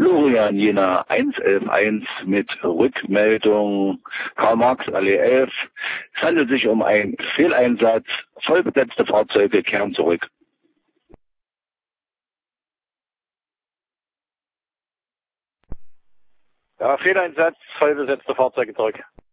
Florian Jena 111 mit Rückmeldung Karl-Marx-Allee 11. Es handelt sich um einen Fehleinsatz. Vollbesetzte Fahrzeuge kehren zurück. Ja, Fehleinsatz, vollbesetzte Fahrzeuge zurück.